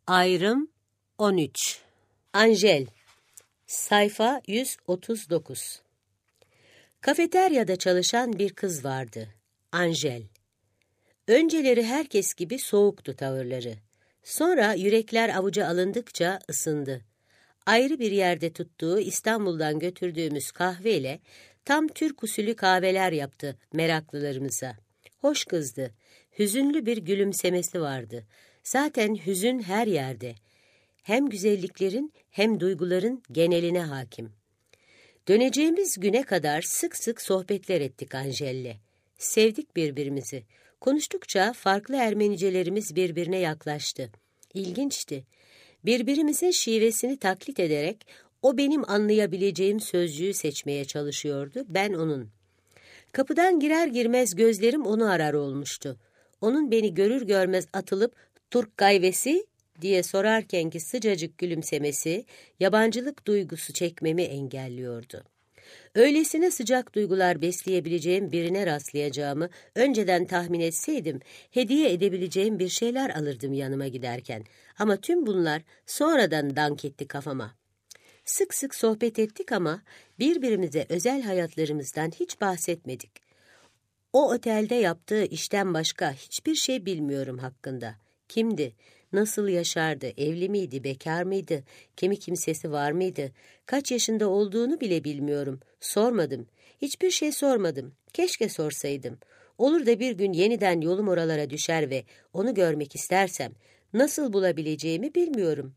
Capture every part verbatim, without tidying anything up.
Ayrım on üç. Angel. Sayfa yüz otuz dokuz. Kafeteryada çalışan bir kız vardı. Angel. Önceleri herkes gibi soğuktu tavırları. Sonra yürekler avuca alındıkça ısındı. Ayrı bir yerde tuttuğu İstanbul'dan götürdüğümüz kahveyle tam Türk usulü kahveler yaptı meraklılarımıza. Hoş kızdı. Hüzünlü bir gülümsemesi vardı. Zaten hüzün her yerde. Hem güzelliklerin hem duyguların geneline hakim. Döneceğimiz güne kadar sık sık sohbetler ettik Angel'le. Sevdik birbirimizi. Konuştukça farklı Ermenicelerimiz birbirine yaklaştı. İlginçti. Birbirimizin şivesini taklit ederek o benim anlayabileceğim sözcüğü seçmeye çalışıyordu, ben onun. Kapıdan girer girmez gözlerim onu arar olmuştu. Onun beni görür görmez atılıp "Türk gayvesi?" diye sorarkenki sıcacık gülümsemesi, yabancılık duygusu çekmemi engelliyordu. Öylesine sıcak duygular besleyebileceğim birine rastlayacağımı önceden tahmin etseydim, hediye edebileceğim bir şeyler alırdım yanıma giderken. Ama tüm bunlar sonradan dank etti kafama. Sık sık sohbet ettik ama birbirimize özel hayatlarımızdan hiç bahsetmedik. O otelde yaptığı işten başka hiçbir şey bilmiyorum hakkında. Kimdi? Nasıl yaşardı? Evli miydi? Bekar mıydı? Kimi kimsesi var mıydı? Kaç yaşında olduğunu bile bilmiyorum. Sormadım. Hiçbir şey sormadım. Keşke sorsaydım. Olur da bir gün yeniden yolum oralara düşer ve onu görmek istersem nasıl bulabileceğimi bilmiyorum.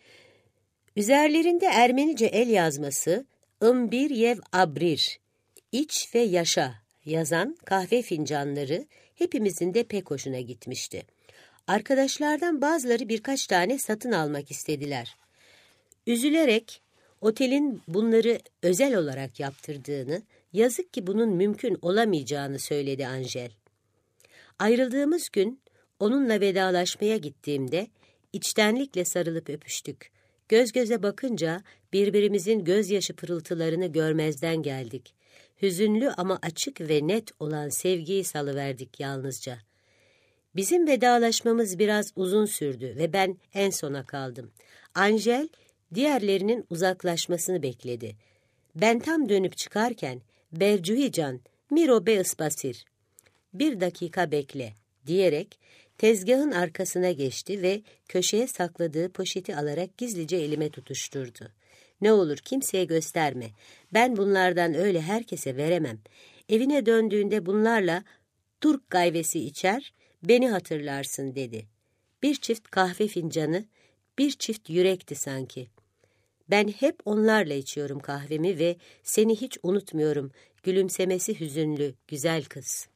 Üzerlerinde Ermenice el yazması "Imbir yev abrir", iç ve yaşa yazan kahve fincanları hepimizin de pek hoşuna gitmişti. Arkadaşlardan bazıları birkaç tane satın almak istediler. Üzülerek otelin bunları özel olarak yaptırdığını, yazık ki bunun mümkün olamayacağını söyledi Angel. Ayrıldığımız gün onunla vedalaşmaya gittiğimde içtenlikle sarılıp öpüştük. Göz göze bakınca birbirimizin gözyaşı pırıltılarını görmezden geldik. Hüzünlü ama açık ve net olan sevgiyi salıverdik yalnızca. Bizim vedalaşmamız biraz uzun sürdü ve ben en sona kaldım. Angel diğerlerinin uzaklaşmasını bekledi. Ben tam dönüp çıkarken "Bercuhican, miro be ıspasir, bir dakika bekle" diyerek tezgahın arkasına geçti ve köşeye sakladığı poşeti alarak gizlice elime tutuşturdu. "Ne olur kimseye gösterme. Ben bunlardan öyle herkese veremem. Evine döndüğünde bunlarla Türk gayvesi içer, beni hatırlarsın" dedi. Bir çift kahve fincanı, bir çift yürekti sanki. "Ben hep onlarla içiyorum kahvemi ve seni hiç unutmuyorum. Gülümsemesi hüzünlü, güzel kız."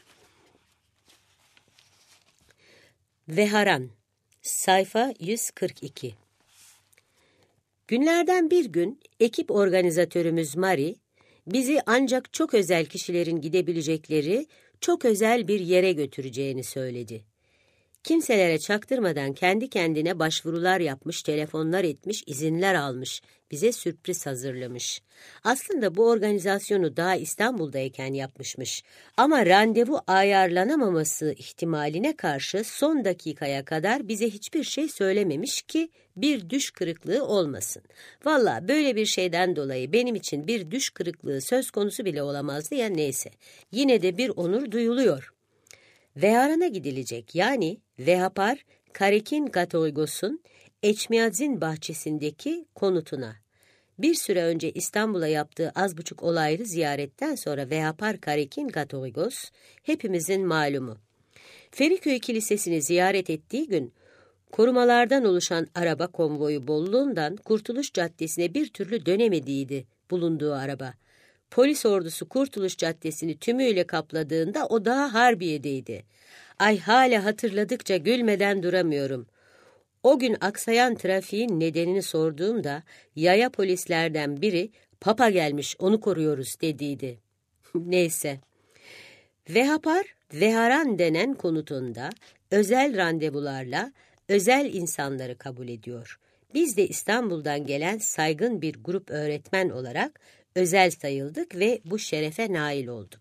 Veharan. Sayfa yüz kırk iki. Günlerden bir gün ekip organizatörümüz Mari, bizi ancak çok özel kişilerin gidebilecekleri çok özel bir yere götüreceğini söyledi. Kimselere çaktırmadan kendi kendine başvurular yapmış, telefonlar etmiş, izinler almış, bize sürpriz hazırlamış. Aslında bu organizasyonu daha İstanbul'dayken yapmışmış. Ama randevu ayarlanamaması ihtimaline karşı son dakikaya kadar bize hiçbir şey söylememiş ki bir düş kırıklığı olmasın. Vallahi böyle bir şeyden dolayı benim için bir düş kırıklığı söz konusu bile olamazdı ya, neyse. Yine de bir onur duyuluyor. Veharan'a gidilecek, yani Vehapar Karekin Gatoygos'un Eçmiadzin bahçesindeki konutuna. Bir süre önce İstanbul'a yaptığı az buçuk olaylı ziyaretten sonra Vehapar Karekin Gatoygos hepimizin malumu. Feriköy Kilisesi'ni ziyaret ettiği gün korumalardan oluşan araba konvoyu bolluğundan Kurtuluş Caddesi'ne bir türlü dönemediydi bulunduğu araba. Polis ordusu Kurtuluş Caddesi'ni tümüyle kapladığında o daha Harbiye'deydi. Ay, hala hatırladıkça gülmeden duramıyorum. O gün aksayan trafiğin nedenini sorduğumda yaya polislerden biri "Papa gelmiş, onu koruyoruz" dediydi. Neyse. Vehapar, Veharan denen konutunda özel randevularla özel insanları kabul ediyor. Biz de İstanbul'dan gelen saygın bir grup öğretmen olarak özel sayıldık ve bu şerefe nail olduk.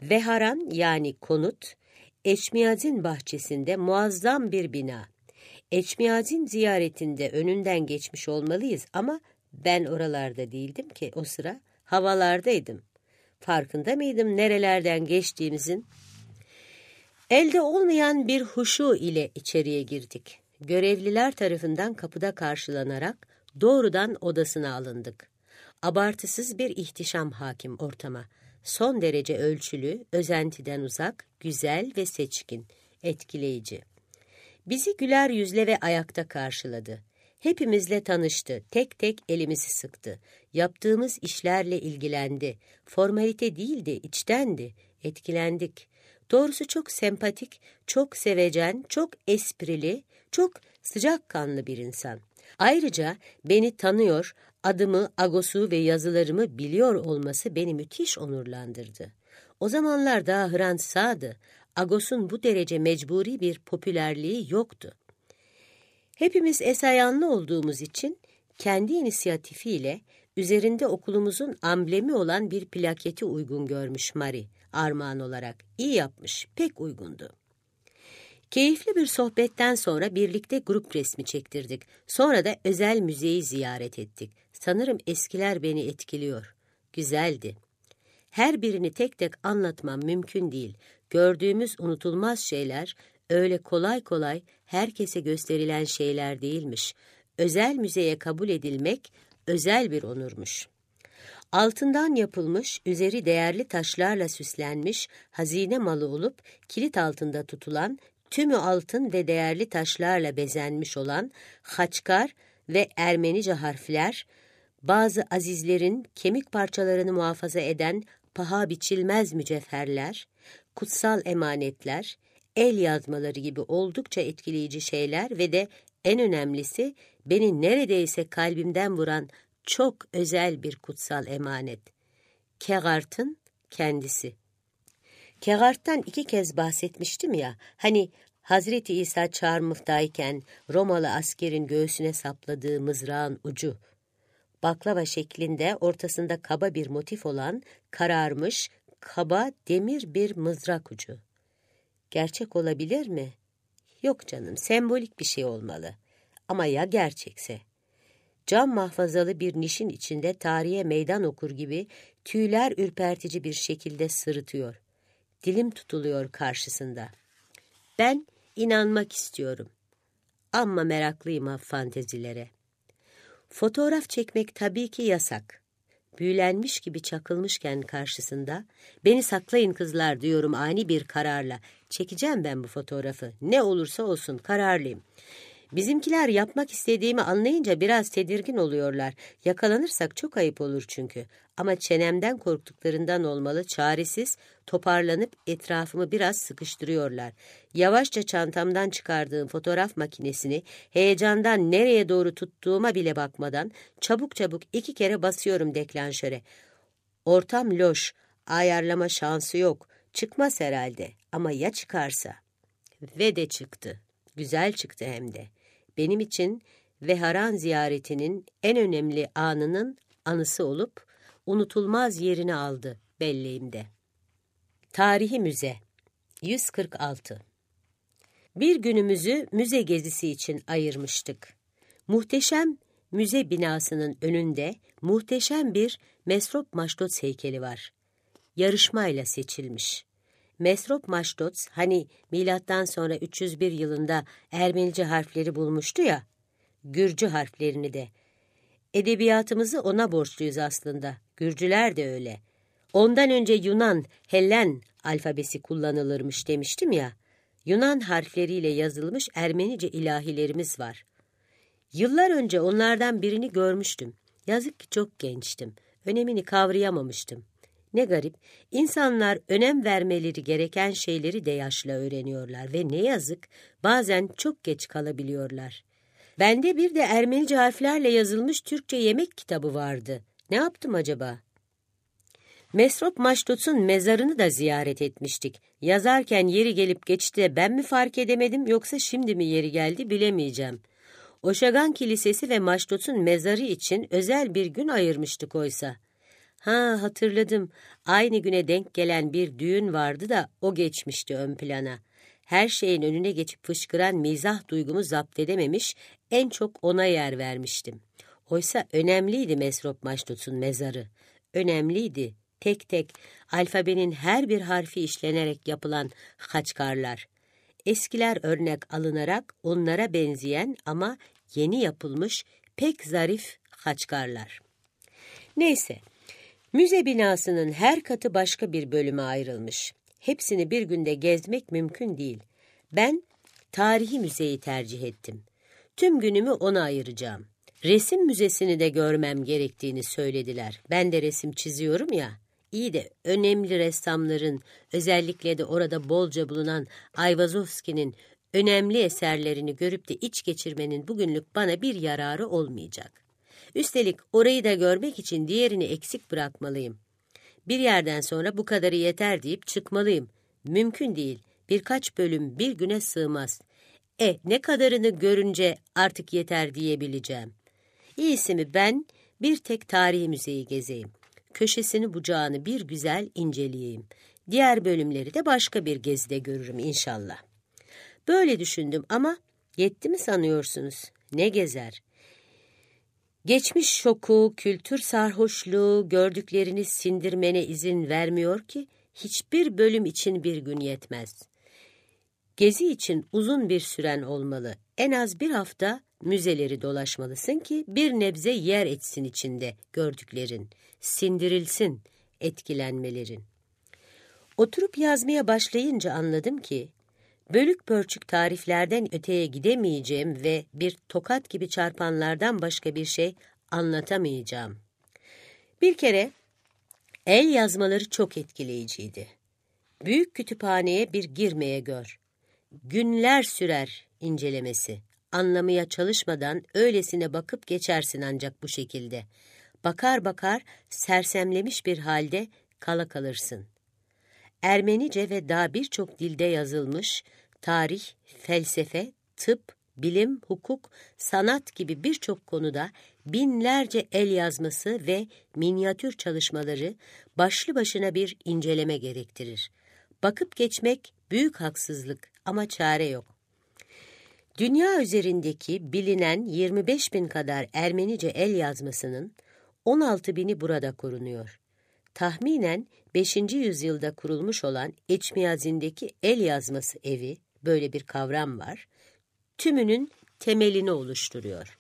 Veharan, yani konut, Eçmiadzin bahçesinde muazzam bir bina. Eçmiyazin ziyaretinde önünden geçmiş olmalıyız ama ben oralarda değildim ki o sıra, havalardaydım. Farkında mıydım nerelerden geçtiğimizin? Elde olmayan bir huşu ile içeriye girdik. Görevliler tarafından kapıda karşılanarak doğrudan odasına alındık. Abartısız bir ihtişam hakim ortama. Son derece ölçülü, özentiden uzak, güzel ve seçkin, etkileyici. Bizi güler yüzle ve ayakta karşıladı. Hepimizle tanıştı, tek tek elimizi sıktı. Yaptığımız işlerle ilgilendi. Formalite değildi, içtendi. Etkilendik. Doğrusu çok sempatik, çok sevecen, çok esprili, çok sıcakkanlı bir insan. Ayrıca beni tanıyor, adımı, agosu ve yazılarımı biliyor olması beni müthiş onurlandırdı. O zamanlar daha Hrant sağdı. Agos'un bu derece mecburi bir popülerliği yoktu. Hepimiz esayanlı olduğumuz için kendi inisiyatifiyle üzerinde okulumuzun amblemi olan bir plaketi uygun görmüş Marie, armağan olarak. İyi yapmış, pek uygundu. Keyifli bir sohbetten sonra birlikte grup resmi çektirdik. Sonra da özel müzeyi ziyaret ettik. Sanırım eskiler beni etkiliyor. Güzeldi. Her birini tek tek anlatmam mümkün değil. Gördüğümüz unutulmaz şeyler öyle kolay kolay herkese gösterilen şeyler değilmiş. Özel müzeye kabul edilmek özel bir onurmuş. Altından yapılmış, üzeri değerli taşlarla süslenmiş, hazine malı olup kilit altında tutulan, tümü altın ve değerli taşlarla bezenmiş olan Haçkar ve Ermenice harfler, bazı azizlerin kemik parçalarını muhafaza eden paha biçilmez mücevherler, kutsal emanetler, el yazmaları gibi oldukça etkileyici şeyler ve de en önemlisi beni neredeyse kalbimden vuran çok özel bir kutsal emanet. Kegart'ın kendisi. Kegart'tan iki kez bahsetmiştim ya, hani Hazreti İsa çarmıhtayken Romalı askerin göğsüne sapladığı mızrağın ucu. Baklava şeklinde ortasında kaba bir motif olan kararmış, kaba demir bir mızrak ucu. Gerçek olabilir mi? Yok canım, sembolik bir şey olmalı. Ama ya gerçekse? Cam mahfazalı bir nişin içinde tarihe meydan okur gibi tüyler ürpertici bir şekilde sırıtıyor. Dilim tutuluyor karşısında. Ben inanmak istiyorum. Amma meraklıyım ha fantezilere. Fotoğraf çekmek tabii ki yasak. Büyülenmiş gibi çakılmışken karşısında, beni saklayın kızlar diyorum ani bir kararla. Çekeceğim ben bu fotoğrafı. Ne olursa olsun kararlıyım. Bizimkiler yapmak istediğimi anlayınca biraz tedirgin oluyorlar. Yakalanırsak çok ayıp olur çünkü. Ama çenemden korktuklarından olmalı, çaresiz, toparlanıp etrafımı biraz sıkıştırıyorlar. Yavaşça çantamdan çıkardığım fotoğraf makinesini heyecandan nereye doğru tuttuğuma bile bakmadan çabuk çabuk iki kere basıyorum deklanşöre. Ortam loş, ayarlama şansı yok. Çıkmaz herhalde ama ya çıkarsa? Ve de çıktı. Güzel çıktı hem de. Benim için Vehharan ziyaretinin en önemli anının anısı olup unutulmaz yerini aldı belleğimde. Tarihi Müze yüz kırk altı. Bir günümüzü müze gezisi için ayırmıştık. Muhteşem müze binasının önünde muhteşem bir Mesrop Maştots heykeli var. Yarışmayla seçilmiş. Mesrop Maştots hani milattan sonra üç yüz bir yılında Ermenice harfleri bulmuştu ya, Gürcü harflerini de. Edebiyatımızı ona borçluyuz aslında. Gürcüler de öyle. Ondan önce Yunan, Hellen alfabesi kullanılırmış demiştim ya. Yunan harfleriyle yazılmış Ermenice ilahilerimiz var. Yıllar önce onlardan birini görmüştüm. Yazık ki çok gençtim. Önemini kavrayamamıştım. Ne garip, insanlar önem vermeleri gereken şeyleri de yaşla öğreniyorlar ve ne yazık bazen çok geç kalabiliyorlar. Bende bir de Ermenice harflerle yazılmış Türkçe yemek kitabı vardı. Ne yaptım acaba? Mesrop Maştots'un mezarını da ziyaret etmiştik. Yazarken yeri gelip geçti de ben mi fark edemedim yoksa şimdi mi yeri geldi bilemeyeceğim. Oşagan Kilisesi ve Maştots'un mezarı için özel bir gün ayırmıştık oysa. Ha hatırladım. Aynı güne denk gelen bir düğün vardı da o geçmişti ön plana. her şeyin önüne geçip fışkıran mizah duygumu zapt edememiş, en çok ona yer vermiştim. Oysa önemliydi Mesrop Maşnut'un mezarı. Önemliydi tek tek alfabenin her bir harfi işlenerek yapılan haçkarlar. Eskiler örnek alınarak onlara benzeyen ama yeni yapılmış pek zarif haçkarlar. Neyse, müze binasının her katı başka bir bölüme ayrılmış. Hepsini bir günde gezmek mümkün değil. Ben tarihi müzeyi tercih ettim. Tüm günümü ona ayıracağım. Resim müzesini de görmem gerektiğini söylediler. Ben de resim çiziyorum ya. İyi de önemli ressamların, özellikle de orada bolca bulunan Ayvazovski'nin önemli eserlerini görüp de iç geçirmenin bugünlük bana bir yararı olmayacak. Üstelik orayı da görmek için diğerini eksik bırakmalıyım. Bir yerden sonra bu kadarı yeter deyip çıkmalıyım. Mümkün değil. Birkaç bölüm bir güne sığmaz. E ne kadarını görünce artık yeter diyebileceğim. İyisi mi ben bir tek tarihi müzeyi gezeyim. Köşesini bucağını bir güzel inceleyeyim. Diğer bölümleri de başka bir gezide görürüm inşallah. Böyle düşündüm ama yetti mi sanıyorsunuz? Ne gezer? Geçmiş şoku, kültür sarhoşluğu, gördüklerini sindirmene izin vermiyor ki hiçbir bölüm için bir gün yetmez. Gezi için uzun bir süren olmalı. En az bir hafta müzeleri dolaşmalısın ki bir nebze yer etsin içinde gördüklerin, sindirilsin etkilenmelerin. Oturup yazmaya başlayınca anladım ki, bölük pörçük tariflerden öteye gidemeyeceğim ve bir tokat gibi çarpanlardan başka bir şey anlatamayacağım. Bir kere el yazmaları çok etkileyiciydi. Büyük kütüphaneye bir girmeye gör. Günler sürer incelemesi. Anlamaya çalışmadan öylesine bakıp geçersin ancak bu şekilde. Bakar bakar sersemlemiş bir halde kala kalırsın. Ermenice ve daha birçok dilde yazılmış tarih, felsefe, tıp, bilim, hukuk, sanat gibi birçok konuda binlerce el yazması ve minyatür çalışmaları başlı başına bir inceleme gerektirir. Bakıp geçmek büyük haksızlık ama çare yok. Dünya üzerindeki bilinen yirmi beş bin kadar Ermenice el yazmasının on altı bini burada korunuyor. Tahminen beşinci yüzyılda kurulmuş olan Eçmiyazin'deki el yazması evi, böyle bir kavram var, tümünün temelini oluşturuyor.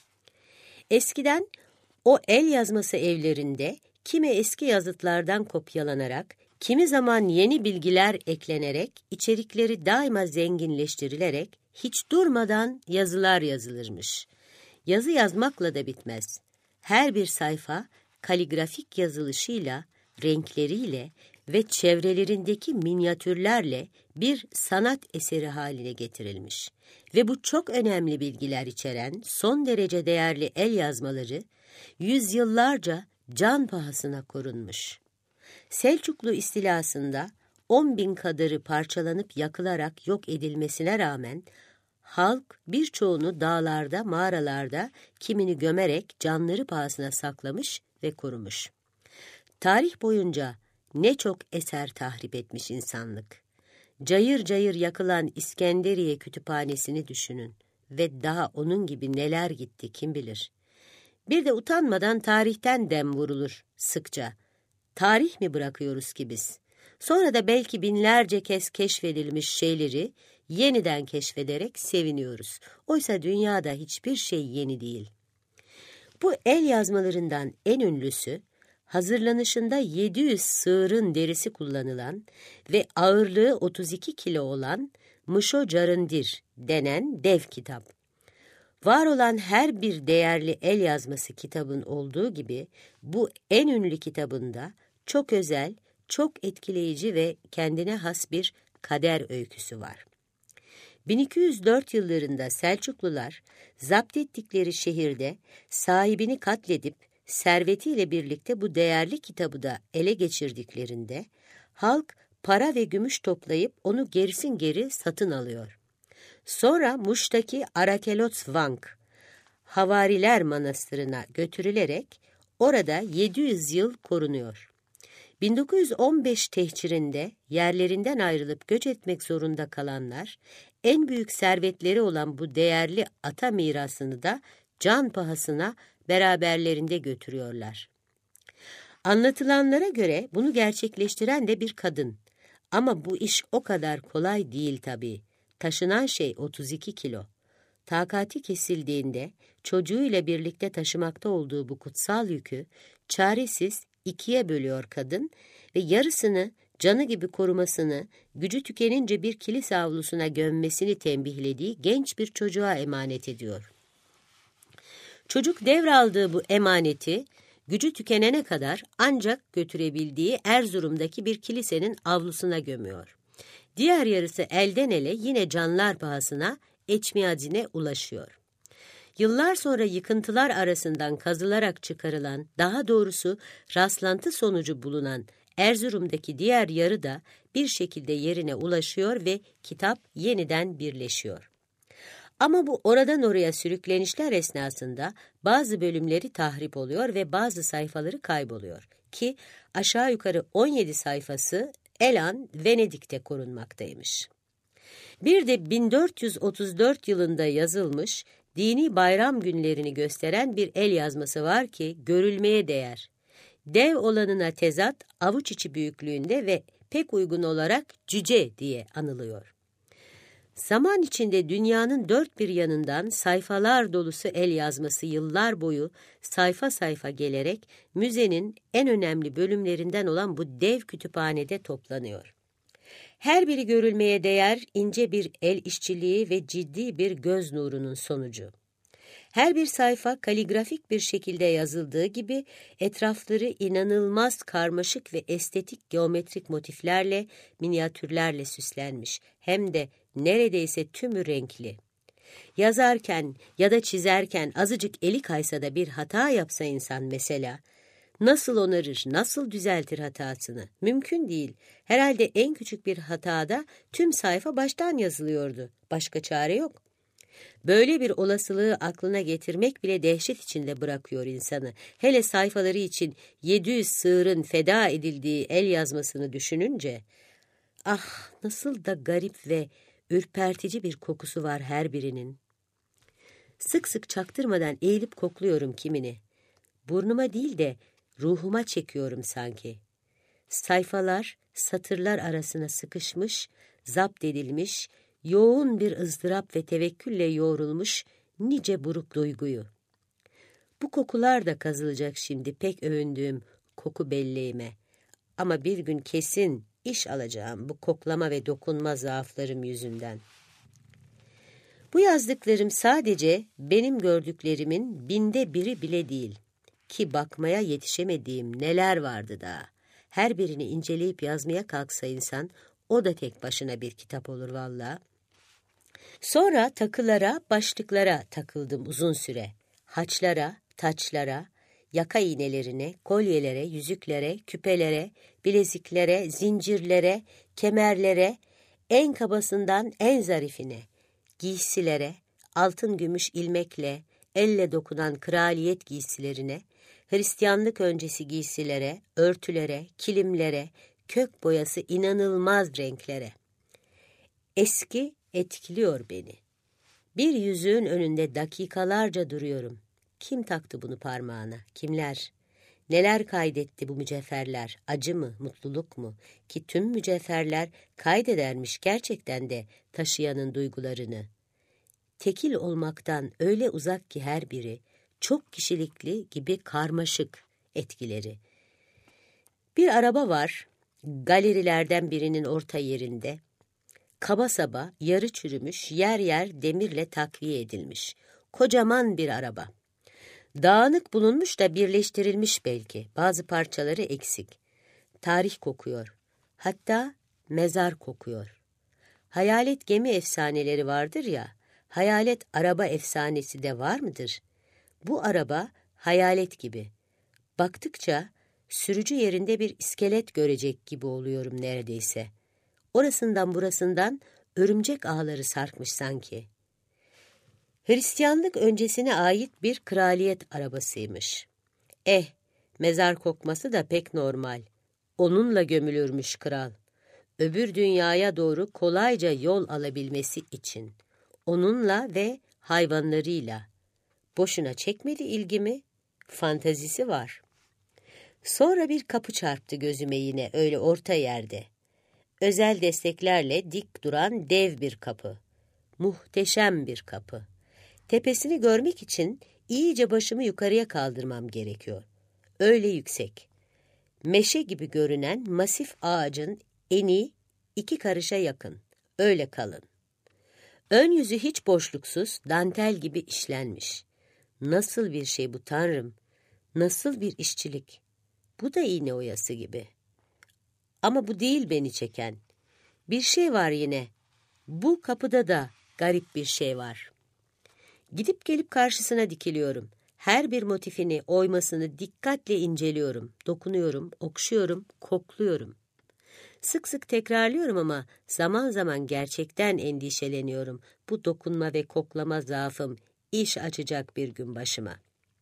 Eskiden o el yazması evlerinde kimi eski yazıtlardan kopyalanarak, kimi zaman yeni bilgiler eklenerek, içerikleri daima zenginleştirilerek, hiç durmadan yazılar yazılırmış. Yazı yazmakla da bitmez. Her bir sayfa kaligrafik yazılışıyla, renkleriyle ve çevrelerindeki minyatürlerle bir sanat eseri haline getirilmiş. Ve bu çok önemli bilgiler içeren son derece değerli el yazmaları yüzyıllarca can pahasına korunmuş. Selçuklu istilasında on bin kadarı parçalanıp yakılarak yok edilmesine rağmen halk birçoğunu dağlarda, mağaralarda, kimini gömerek canları pahasına saklamış ve korumuş. Tarih boyunca ne çok eser tahrip etmiş insanlık. Cayır cayır yakılan İskenderiye Kütüphanesi'ni düşünün ve daha onun gibi neler gitti kim bilir. Bir de utanmadan tarihten dem vurulur sıkça. Tarih mi bırakıyoruz ki biz? Sonra da belki binlerce kez keşfedilmiş şeyleri yeniden keşfederek seviniyoruz. Oysa dünyada hiçbir şey yeni değil. Bu el yazmalarından en ünlüsü, hazırlanışında yedi yüz sığırın derisi kullanılan ve ağırlığı otuz iki kilo olan Mışo Carındir denen dev kitap. Var olan her bir değerli el yazması kitabın olduğu gibi bu en ünlü kitabında çok özel, çok etkileyici ve kendine has bir kader öyküsü var. bin iki yüz dört yıllarında Selçuklular zapt ettikleri şehirde sahibini katledip servetiyle birlikte bu değerli kitabı da ele geçirdiklerinde halk para ve gümüş toplayıp onu gerisin geri satın alıyor. Sonra Muş'taki Arakelotsvank Havariler Manastırı'na götürülerek orada yedi yüz yıl korunuyor. bin dokuz yüz on beş tehcirinde yerlerinden ayrılıp göç etmek zorunda kalanlar, en büyük servetleri olan bu değerli ata mirasını da can pahasına beraberlerinde götürüyorlar. Anlatılanlara göre bunu gerçekleştiren de bir kadın. Ama bu iş o kadar kolay değil tabii. Taşınan şey otuz iki kilo. Takati kesildiğinde çocuğuyla birlikte taşımakta olduğu bu kutsal yükü çaresiz ikiye bölüyor kadın ve yarısını canı gibi korumasını, gücü tükenince bir kilise avlusuna gömmesini tembihlediği genç bir çocuğa emanet ediyor. Çocuk devraldığı bu emaneti gücü tükenene kadar ancak götürebildiği Erzurum'daki bir kilisenin avlusuna gömüyor. Diğer yarısı elden ele yine canlar pahasına Eçmiadin'e ulaşıyor. Yıllar sonra yıkıntılar arasından kazılarak çıkarılan, daha doğrusu rastlantı sonucu bulunan Erzurum'daki diğer yarı da bir şekilde yerine ulaşıyor ve kitap yeniden birleşiyor. Ama bu oradan oraya sürüklenişler esnasında bazı bölümleri tahrip oluyor ve bazı sayfaları kayboluyor ki aşağı yukarı on yedi sayfası Elan Venedik'te korunmaktaymış. Bir de bin dört yüz otuz dört yılında yazılmış, dini bayram günlerini gösteren bir el yazması var ki görülmeye değer. Dev olanına tezat avuç içi büyüklüğünde ve pek uygun olarak cüce diye anılıyor. Zaman içinde dünyanın dört bir yanından sayfalar dolusu el yazması yıllar boyu sayfa sayfa gelerek müzenin en önemli bölümlerinden olan bu dev kütüphanede toplanıyor. Her biri görülmeye değer ince bir el işçiliği ve ciddi bir göz nurunun sonucu. Her bir sayfa kaligrafik bir şekilde yazıldığı gibi etrafları inanılmaz karmaşık ve estetik geometrik motiflerle, minyatürlerle süslenmiş. Hem de neredeyse tümü renkli. Yazarken ya da çizerken azıcık eli kaysa da bir hata yapsa insan mesela, nasıl onarır, nasıl düzeltir hatasını? Mümkün değil. Herhalde en küçük bir hatada tüm sayfa baştan yazılıyordu. Başka çare yok. Böyle bir olasılığı aklına getirmek bile dehşet içinde bırakıyor insanı. Hele sayfaları için yedi yüz sığırın feda edildiği el yazmasını düşününce, ah nasıl da garip ve ürpertici bir kokusu var her birinin. Sık sık çaktırmadan eğilip kokluyorum kimini. Burnuma değil de ruhuma çekiyorum sanki. Sayfalar satırlar arasına sıkışmış, zapt edilmiş, yoğun bir ızdırap ve tevekkülle yoğrulmuş nice buruk duyguyu. Bu kokular da kazılacak şimdi pek övündüğüm koku belleğime. Ama bir gün kesin iş alacağım bu koklama ve dokunma zaaflarım yüzünden. Bu yazdıklarım sadece benim gördüklerimin binde biri bile değil. Ki bakmaya yetişemediğim neler vardı daha. Her birini inceleyip yazmaya kalksa insan, o da tek başına bir kitap olur vallahi. Sonra takılara, başlıklara takıldım uzun süre. Haçlara, taçlara, yaka iğnelerine, kolyelere, yüzüklere, küpelere, bileziklere, zincirlere, kemerlere, en kabasından en zarifine, giysilere, altın gümüş ilmekle, elle dokunan kraliyet giysilerine, Hristiyanlık öncesi giysilere, örtülere, kilimlere, kök boyası inanılmaz renklere. Eski etkiliyor beni. Bir yüzüğün önünde dakikalarca duruyorum. Kim taktı bunu parmağına? Kimler? Neler kaydetti bu mücevherler? Acı mı, mutluluk mu? Ki tüm mücevherler kaydedermiş gerçekten de taşıyanın duygularını. Tekil olmaktan öyle uzak ki her biri, çok kişilikli gibi karmaşık etkileri. Bir araba var, galerilerden birinin orta yerinde. Kaba saba, yarı çürümüş, yer yer demirle takviye edilmiş. Kocaman bir araba. Dağınık bulunmuş da birleştirilmiş belki. Bazı parçaları eksik. Tarih kokuyor. Hatta mezar kokuyor. Hayalet gemi efsaneleri vardır ya, hayalet araba efsanesi de var mıdır? Bu araba hayalet gibi. Baktıkça sürücü yerinde bir iskelet görecek gibi oluyorum neredeyse. Orasından burasından örümcek ağları sarkmış sanki. Hristiyanlık öncesine ait bir kraliyet arabasıymış. Eh, mezar kokması da pek normal. Onunla gömülürmüş kral. Öbür dünyaya doğru kolayca yol alabilmesi için. Onunla ve hayvanlarıyla. Boşuna çekmedi ilgimi. Fantazisi var. Sonra bir kapı çarptı gözüme yine öyle orta yerde. Özel desteklerle dik duran dev bir kapı. Muhteşem bir kapı. Tepesini görmek için iyice başımı yukarıya kaldırmam gerekiyor. Öyle yüksek. Meşe gibi görünen masif ağacın eni iki karışa yakın. Öyle kalın. Ön yüzü hiç boşluksuz, dantel gibi işlenmiş. Nasıl bir şey bu Tanrım? Nasıl bir işçilik? Bu da iğne oyası gibi. Ama bu değil beni çeken. Bir şey var yine. Bu kapıda da garip bir şey var. Gidip gelip karşısına dikiliyorum. Her bir motifini, oymasını dikkatle inceliyorum, dokunuyorum, okşuyorum, kokluyorum. Sık sık tekrarlıyorum ama zaman zaman gerçekten endişeleniyorum. Bu dokunma ve koklama zaafım iş açacak bir gün başıma.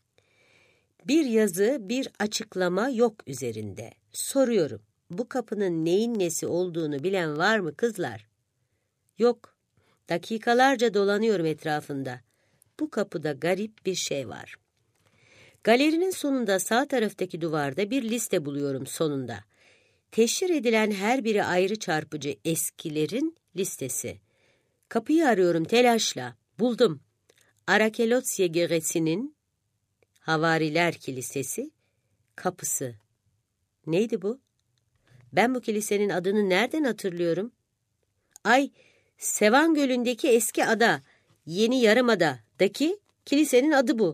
Bir yazı, bir açıklama yok üzerinde. Soruyorum, bu kapının neyin nesi olduğunu bilen var mı kızlar? Yok. Dakikalarca dolanıyorum etrafında. Bu kapıda garip bir şey var. Galerinin sonunda sağ taraftaki duvarda bir liste buluyorum sonunda. Teşhir edilen her biri ayrı çarpıcı eskilerin listesi. Kapıyı arıyorum telaşla. Buldum. Arakelotsia Geresi'nin Havariler Kilisesi kapısı. Neydi bu? Ben bu kilisenin adını nereden hatırlıyorum? Ay, Sevan Gölü'ndeki eski ada, Yeni Yarımada'daki kilisenin adı bu.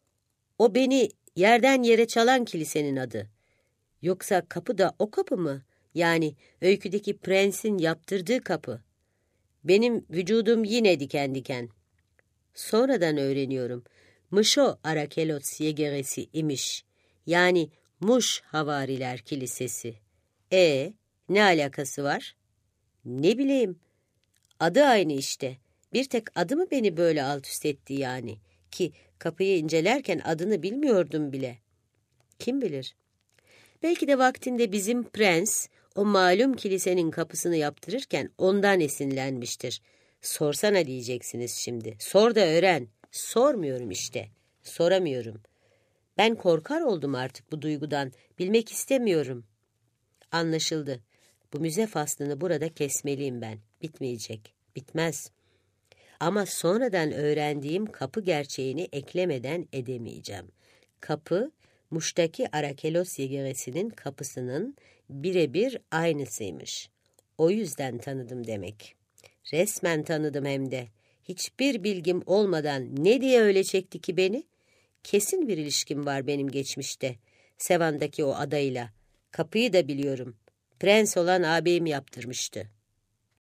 O beni yerden yere çalan kilisenin adı. Yoksa kapı da o kapı mı? Yani öyküdeki prensin yaptırdığı kapı. Benim vücudum yine diken diken. Sonradan öğreniyorum. Mışo Arakelotsia Geresi imiş. Yani Muş Havariler Kilisesi. E ne alakası var? Ne bileyim. Adı aynı işte. Bir tek adı mı beni böyle alt üst etti yani? Ki kapıyı incelerken adını bilmiyordum bile. Kim bilir? Belki de vaktinde bizim prens o malum kilisenin kapısını yaptırırken ondan esinlenmiştir. Sorsana diyeceksiniz şimdi. Sor da öğren. Sormuyorum işte. Soramıyorum. Ben korkar oldum artık bu duygudan. Bilmek istemiyorum. Anlaşıldı. Bu müze faslını burada kesmeliyim ben. Bitmeyecek. Bitmez. Ama sonradan öğrendiğim kapı gerçeğini eklemeden edemeyeceğim. Kapı, Muş'taki Arakelosya Geresi'nin kapısının birebir aynısıymış. O yüzden tanıdım demek. Resmen tanıdım hem de. Hiçbir bilgim olmadan ne diye öyle çekti ki beni? Kesin bir ilişkim var benim geçmişte. Sevan'daki o adayla. Kapıyı da biliyorum. Prens olan ağabeyim yaptırmıştı.